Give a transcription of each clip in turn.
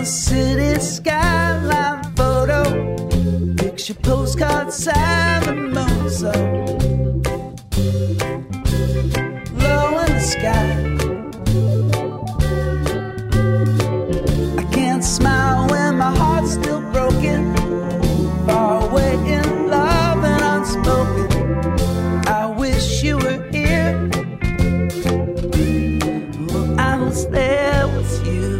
a city skyline photo, picture postcard Simon Mozo, low in the sky. I can't smile when my heart's still broken, far away in love and unspoken. I wish you were here, well, I was there with you.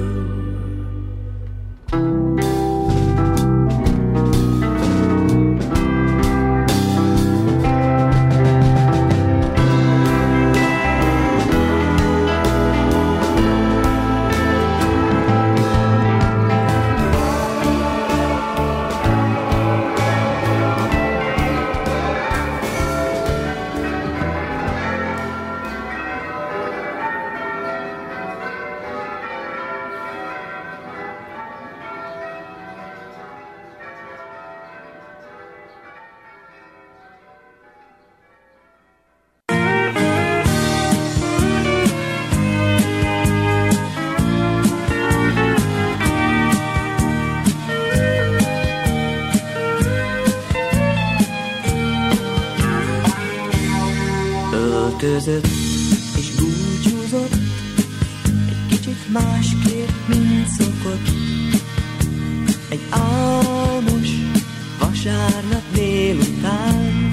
Öltözött és búcsúzott, egy kicsit másképp, mint szokott. Egy álmos vasárnap délután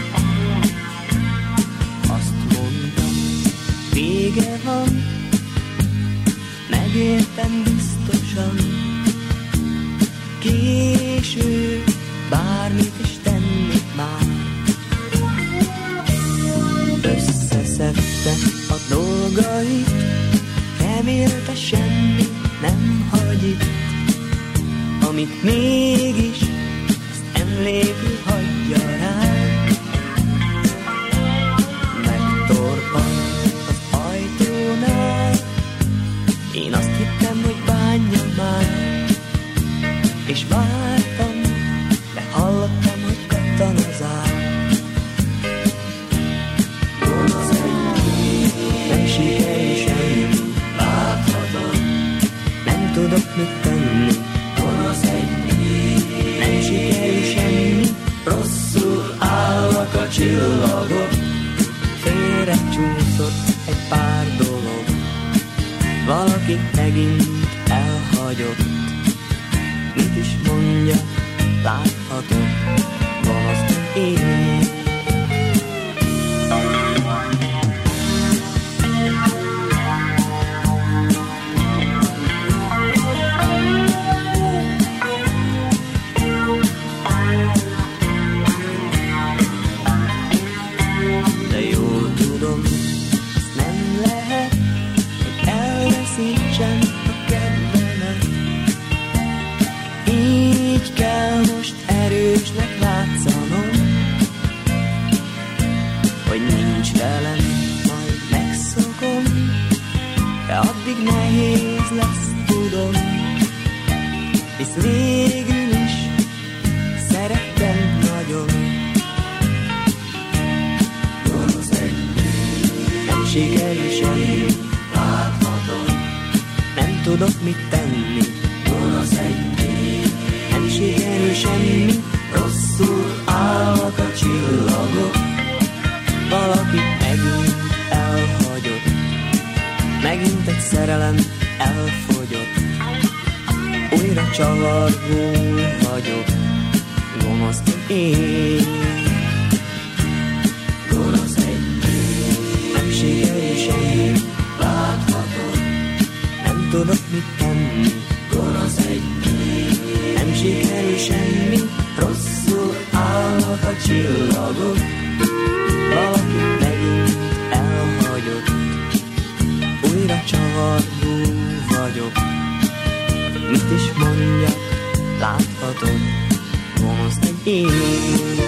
azt mondtam, vége van, megértem biztosan. Késő, bármit is tennék már. Összeszedte a dolgait, remélte semmi nem hagy itt. Amit mégis, azt emlékül hagyja rám. Megtorpant az ajtónál, én azt hittem, hogy bánja már. És vártam, de hallottam, hogy kattan az ár. Nem sikerül semmi, láthatom, nem tudok mit tenni. Gonosz egy, nem sikerül semmi, rosszul állnak a csillagok. Félre csúszott egy pár dolog, valaki megint elhagyott. Mit is mondja, láthatom, gonosz én. Addig nehéz lesz, tudom, hisz végül is szerettem nagyon. Gonosz egy, nem sikerül semmi, láthatom, nem tudok mit tenni. Gonosz egy, nem sikerül semmi, rosszul állnak a csillagok. Valaki megint elhagyott, megint egy szerelem elfogyott. Újra csavargó vagyok, gonosz én. Gonosz egy, nem sikerül semmi, láthatom, nem tudok mit tenni. Gonosz egy, nem sikerül semmi, rosszul állnak a csillagok. Valaki megint elhagyott, újra csavargó vagyok. Mit is mondjak, láthatod, gonosz egy én.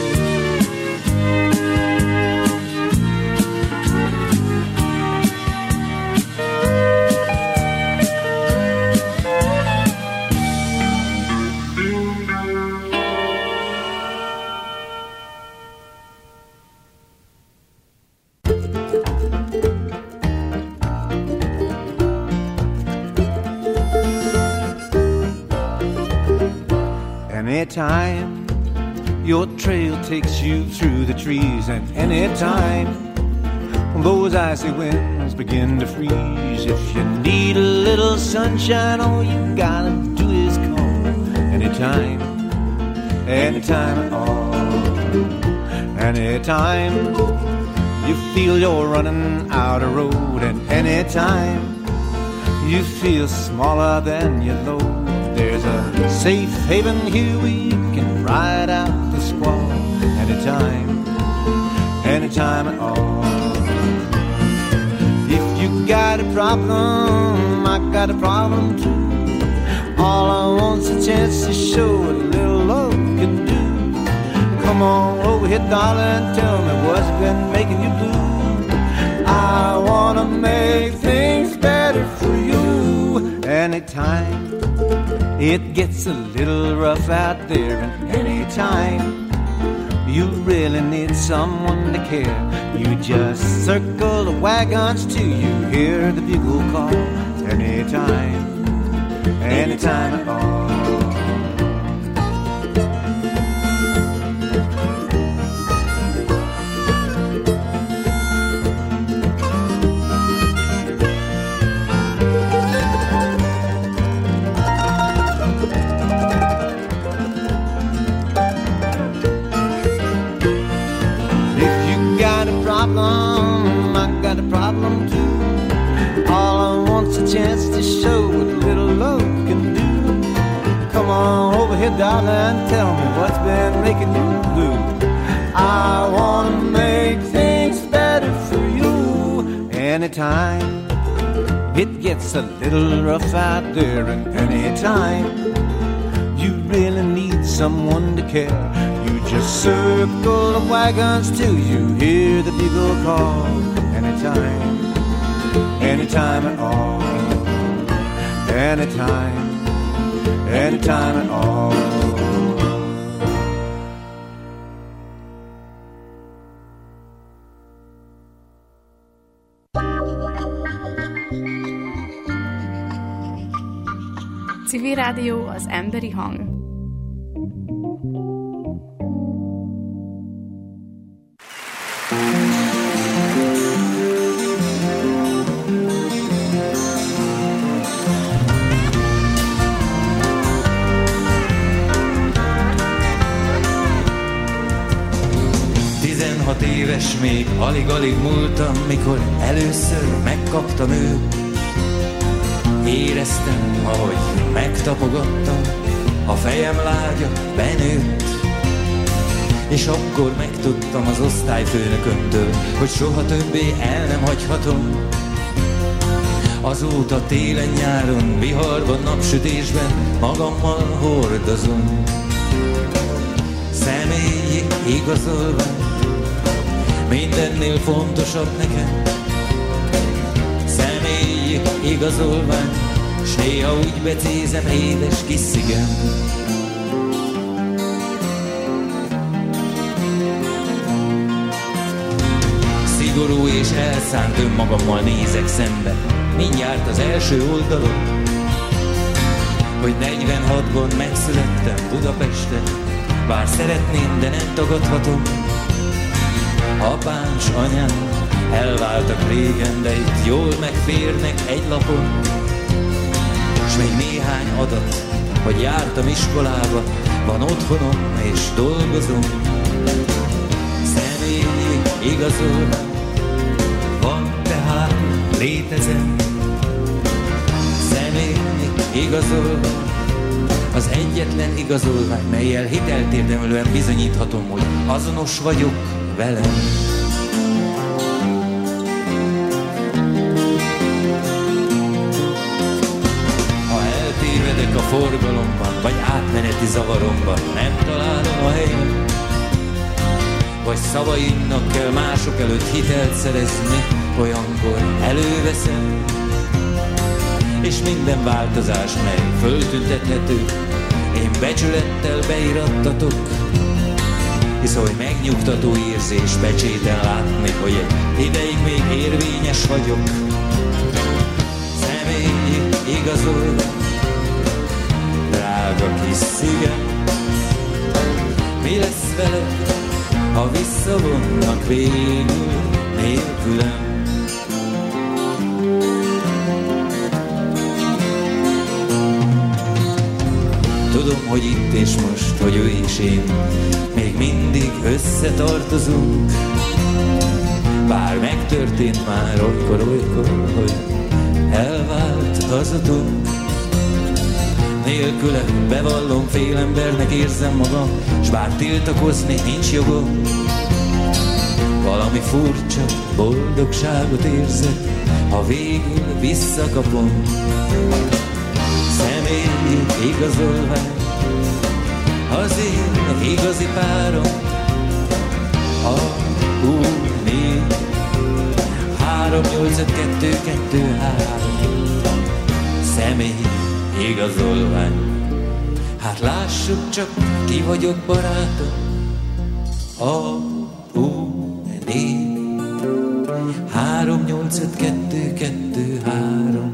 Anytime your trail takes you through the trees, and anytime those icy winds begin to freeze, if you need a little sunshine, all you gotta do is call. Anytime, anytime at all. Anytime you feel you're running out of road, and anytime you feel smaller than your load, there's a safe haven here where you can ride out the squall. Anytime, anytime at all. If you got a problem, I got a problem too. All I want's a chance to show what a little love can do. Come on over here, darling, tell me what's been making you blue. I wanna make things better for you. Anytime it gets a little rough out there, and anytime you really need someone to care, you just circle the wagons till you hear the bugle call. Anytime, anytime at all. I got a problem too. All I want's a chance to show what a little love can do. Come on over here, darling, tell me what's been making you blue. I wanna make things better for you. Anytime it gets a little rough out there, and anytime you really need someone to care, you just circle the wagons till you hear the bugle call. Anytime, anytime at all. Anytime, anytime at all. Civil Rádió, az emberi hang. Éves még, alig-alig múltam, mikor először megkaptam őt. Éreztem, ahogy megtapogattam, a fejem lágya benőtt. És akkor megtudtam az osztályfőnökömtől, hogy soha többé el nem hagyhatom. Azóta télen-nyáron, viharban, napsütésben magammal hordozom. Személyi igazolvány, mindennél fontosabb nekem. Személyi igazolvány, s néha úgy becézem, édes kis szigem. Szigorú és elszánt önmagammal nézek szembe, mindjárt az első oldalon, hogy 46-ban megszülettem Budapesten, bár szeretném, de nem tagadhatom. Apám s anyám elváltak régen, de itt jól megférnek egy lapon. S még néhány adat, hogy jártam iskolába, van otthonom és dolgozom. Személyi igazolvány, van tehát létezem. Személyi igazolvány, az egyetlen igazolvány, mellyel hitelt érdemlően bizonyíthatom, hogy azonos vagyok velem. Ha eltévedek a forgalomban, vagy átmeneti zavaromban, nem találom a helyem, vagy szavaimnak kell mások előtt hitelt szerezni, olyankor előveszem, és minden változás, mely föltüntethető, én becsülettel beirattatok, hisz oly megnyugtató érzés pecséten látni, hogy egy ideig még érvényes vagyok. Személyi igazolvány, drága kis szívem, veled, ha visszavonnak végül nélkülem. Tudom, hogy itt és most, hogy ő és én még mindig összetartozunk. Bár megtörtént már olykor, hogy elvált az utunk. Nélküle bevallom, fél embernek érzem magam, s bár tiltakozni nincs jogom. Valami furcsa boldogságot érzek, ha végül visszakapom. Személyi igazolvány, az én igazi párom, a U4 3852223. Személyi igazolvány. Hát lássuk csak, ki vagyok, barátom. A U4 3852223.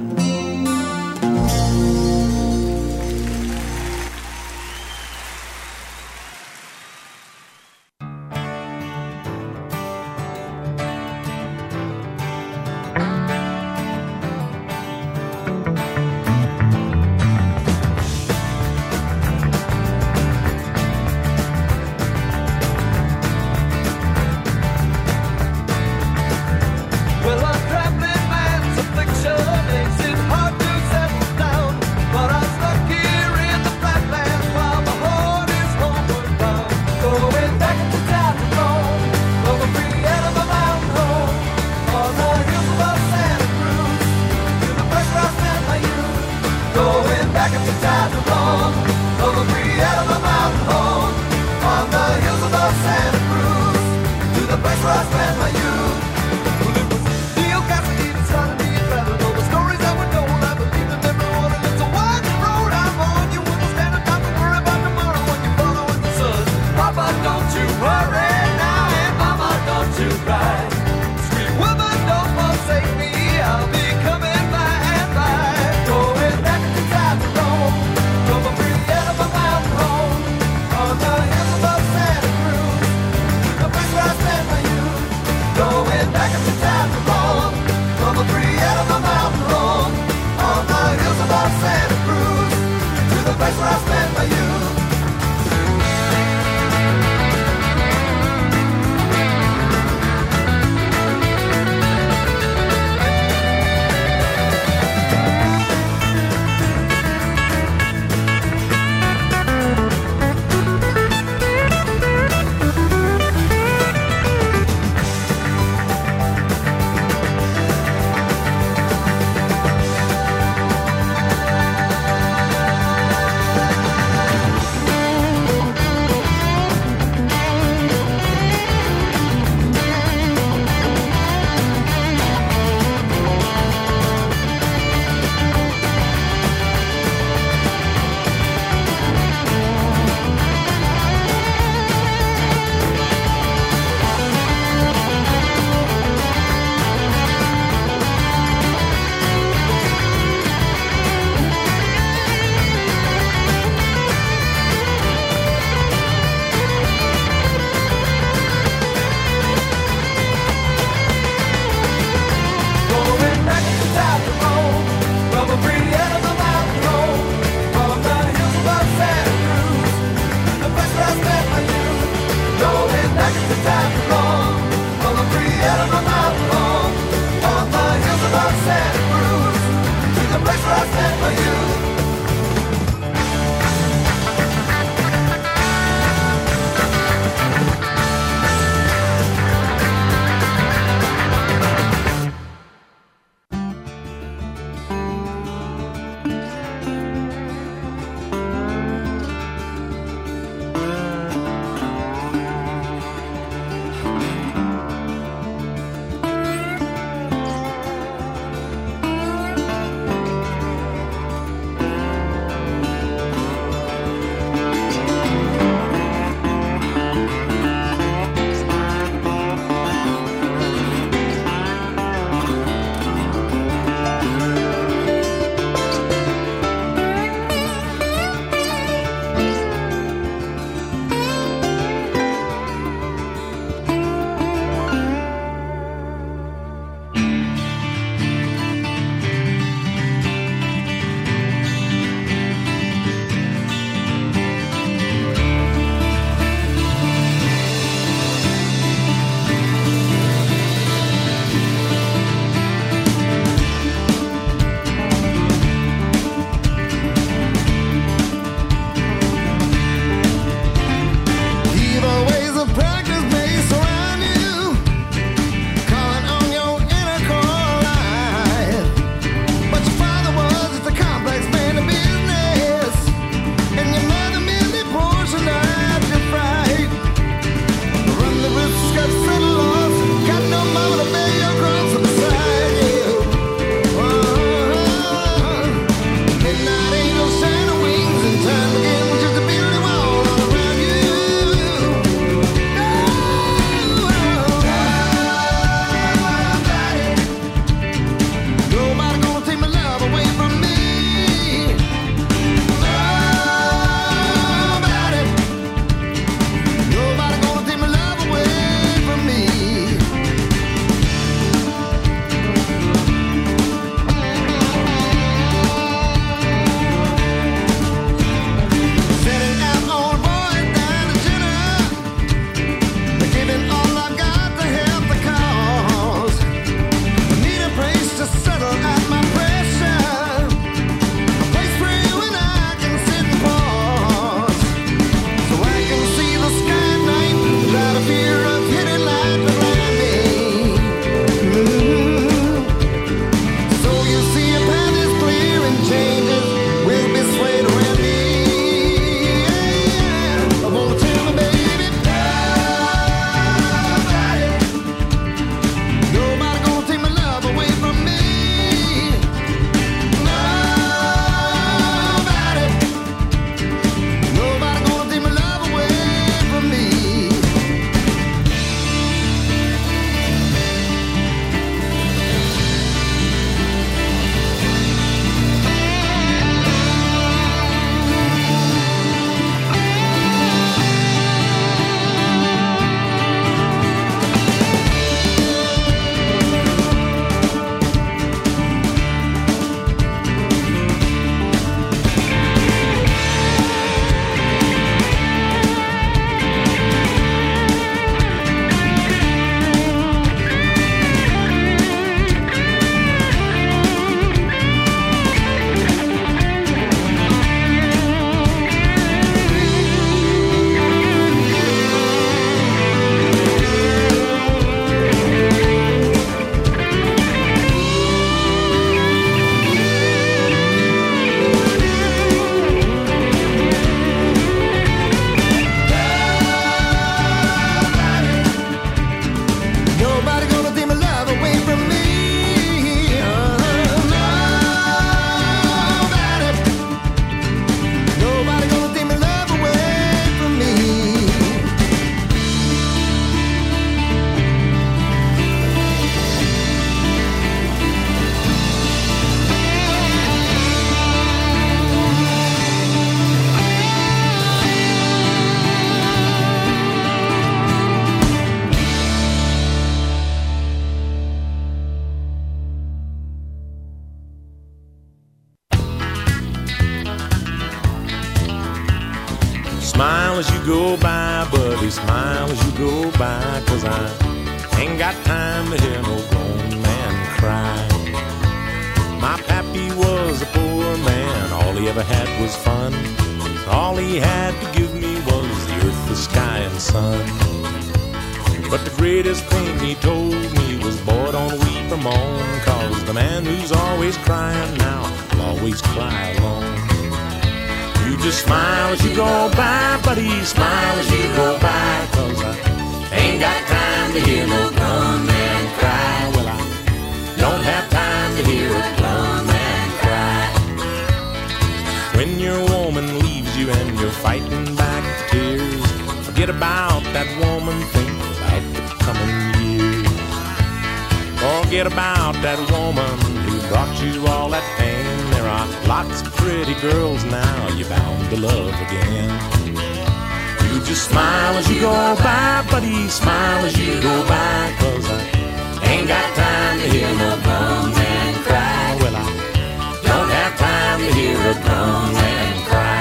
Smile as you go by, buddy, smile as you go by, 'cause I ain't got time to hear no grown man cry. My pappy was a poor man, all he ever had was fun. All he had to give me was the earth, the sky, and sun. But the greatest thing he told me was, boy, don't weep or moan, 'cause the man who's always crying now will always cry alone. You just smile as you go by, buddy, smile as you go by, 'cause I ain't got time to hear no grown man cry. Well, I don't have time to hear a grown man cry. When your woman leaves you and you're fighting back the tears, forget about that woman, think about the coming years. Forget about that woman who brought you all that pain. There are lots of pretty girls now you're bound to love again. You just smile as you go by, buddy, smile as you go by, 'cause I ain't got time to hear no grown man cry. Well, I don't have time to hear a grown man cry.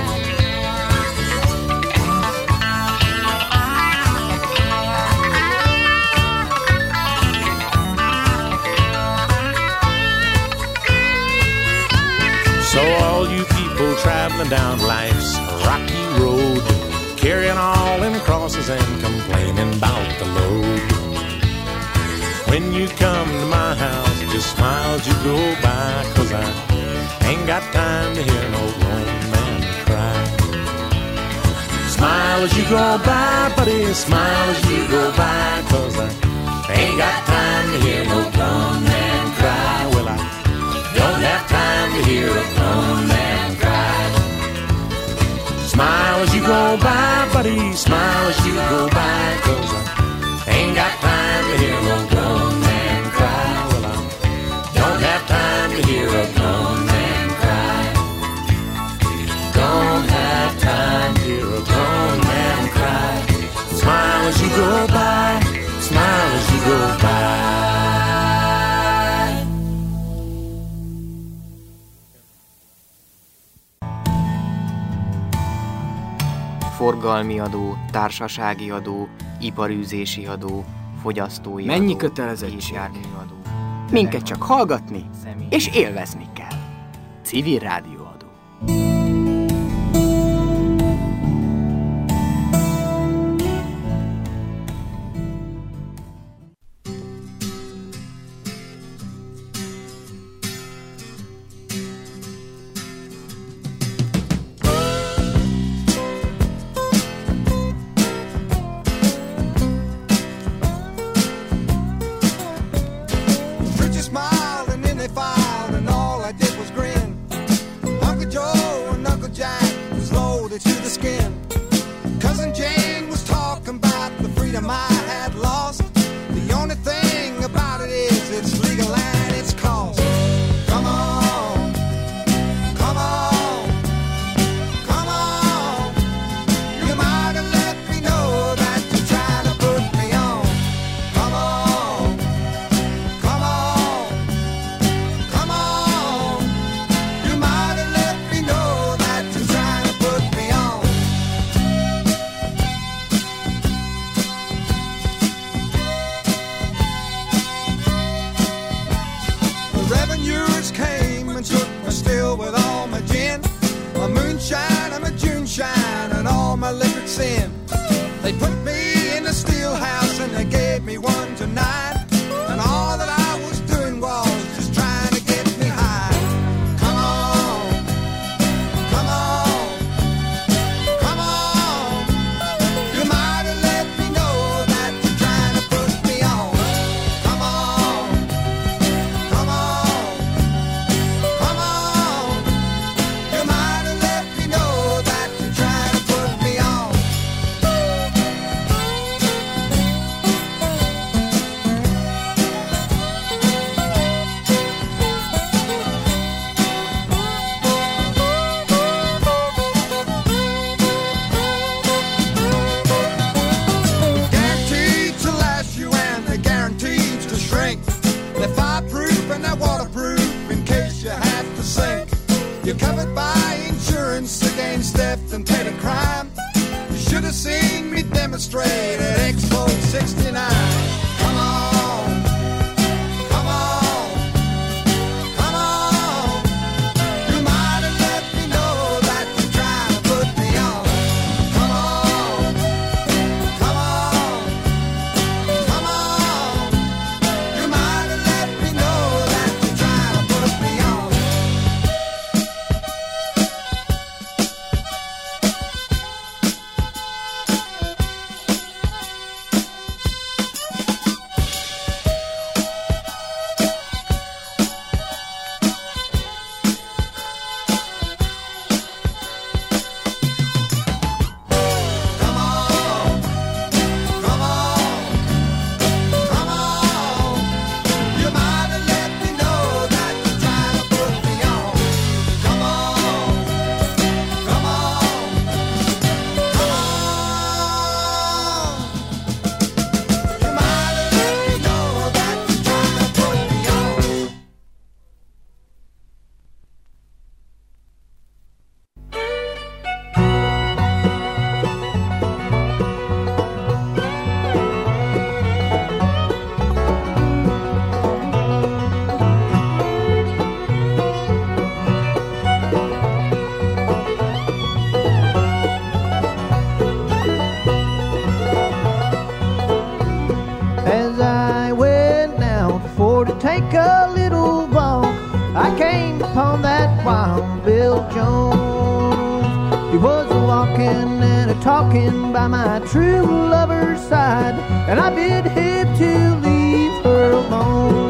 So all you people traveling down life's rocky road, carrying all them crosses and complaining about the load, when you come to my house, just smile as you go by, 'cause I ain't got time to hear no grown man cry. Smile as you go by, buddy, smile as you go by, 'cause I ain't got time to hear no grown man cry. Well, I don't have time to hear a grown man cry. Smile as you go by, buddy, smile as you go by, 'cause I ain't got time to hear no grown man cry. Well, I don't have time to hear a grown man cry. Don't have time to hear a grown man cry. Smile as you go by, smile as you go by. Forgalmi adó, társasági adó, iparűzési adó, fogyasztói mennyi adó, kötelezettség? járműadó. Minket csak hallgatni Személy. és élvezni kell. Civil rádióadó. to see me demonstrate at Expo 69. Come on, come on, come on. You might have let me know that you're trying to put me on. Come on, come on, come on. You might have let me know that you're trying to put me on. Come on, come on, come on. You might have let me know that you're trying to put me on. Come on, come on, come on. You might have let me know that you're trying to put me on. As I went down for to take a little walk, I came upon that Wild Bill Jones. He was a walking and a talking by my true lover's side, and I bid him to leave her alone.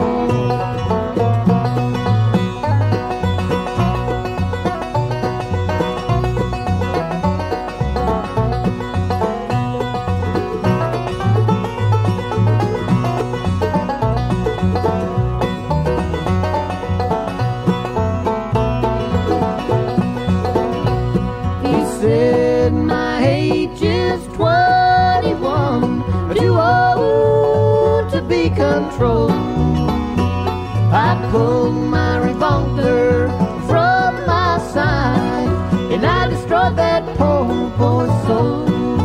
He said my age is 21, too old to be controlled. I pulled my revolver from my side, and I destroyed that poor boy's soul.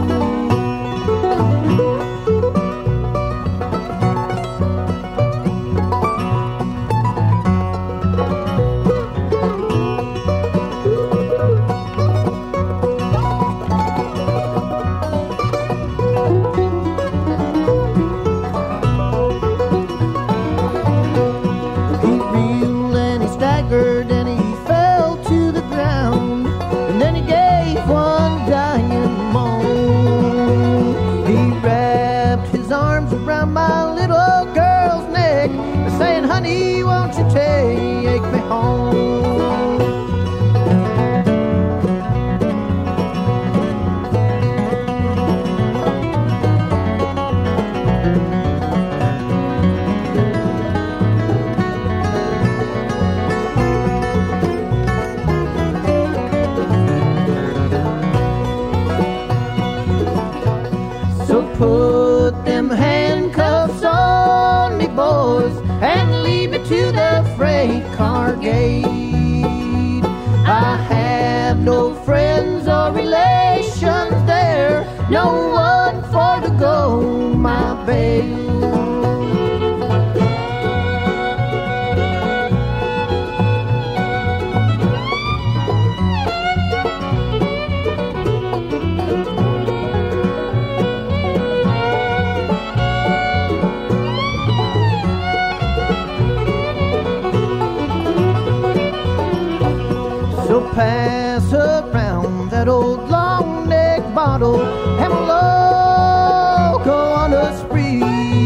He reeled and he staggered and he fell to the ground, and then he gave one dying moan. He wrapped his arms around my little girl's neck, saying, "Honey, won't you take me home?" So put them handcuffs on me, boys, and lead me to the freight car gate. I have no friends or relations there, no one for to go my bail. So pass around that old long neck bottle, and we'll all go on a spree.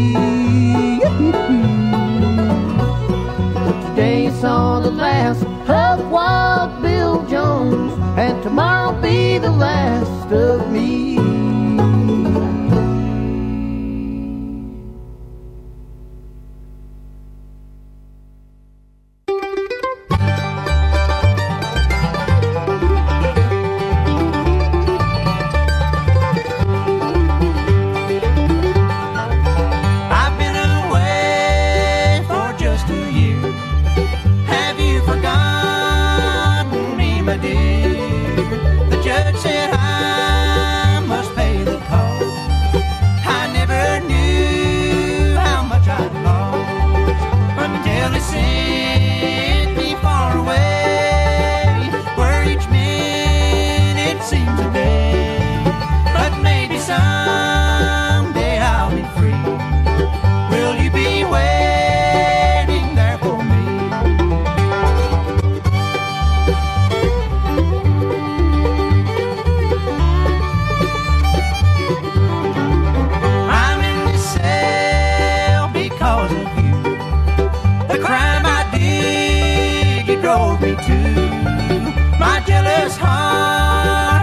Today saw the last of Wild Bill Jones, and tomorrow be the last of me. I've been away for just a year. Have you forgotten me, my dear? The judge said I must because of you. The crime I did, you drove me to. My jealous heart